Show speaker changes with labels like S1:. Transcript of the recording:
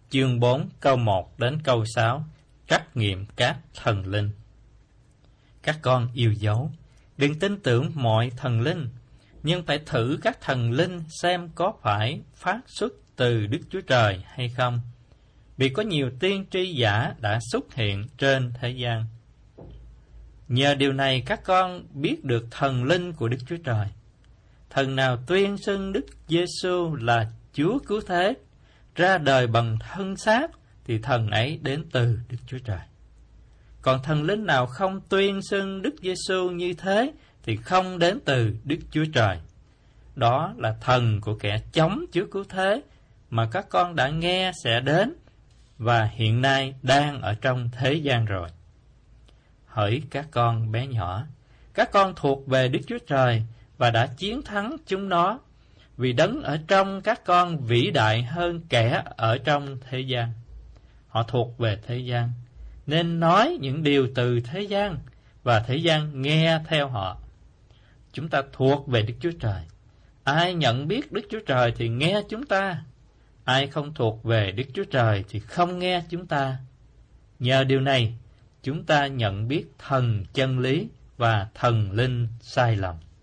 S1: chương 4 câu 1 đến câu 6, trắc nghiệm các thần linh. Các con yêu dấu, đừng tin tưởng mọi thần linh, nhưng phải thử các thần linh xem có phải phát xuất từ Đức Chúa Trời hay không, vì có nhiều tiên tri giả đã xuất hiện trên thế gian. Nhờ điều này các con biết được thần linh của Đức Chúa Trời. Thần nào tuyên xưng Đức Giêsu là Chúa cứu thế, ra đời bằng thân xác, thì thần ấy đến từ Đức Chúa Trời. Còn thần linh nào không tuyên xưng Đức Giêsu như thế thì không đến từ Đức Chúa Trời. Đó là thần của kẻ chống Chúa cứu thế mà các con đã nghe sẽ đến và hiện nay đang ở trong thế gian rồi. Hỡi các con bé nhỏ, các con thuộc về Đức Chúa Trời và đã chiến thắng chúng nó, vì đấng ở trong các con vĩ đại hơn kẻ ở trong thế gian. Họ thuộc về thế gian, nên nói những điều từ thế gian, và thế gian nghe theo họ. Chúng ta thuộc về Đức Chúa Trời. Ai nhận biết Đức Chúa Trời thì nghe chúng ta. Ai không thuộc về Đức Chúa Trời thì không nghe chúng ta. Nhờ điều này, chúng ta nhận biết thần chân lý và thần linh sai lầm.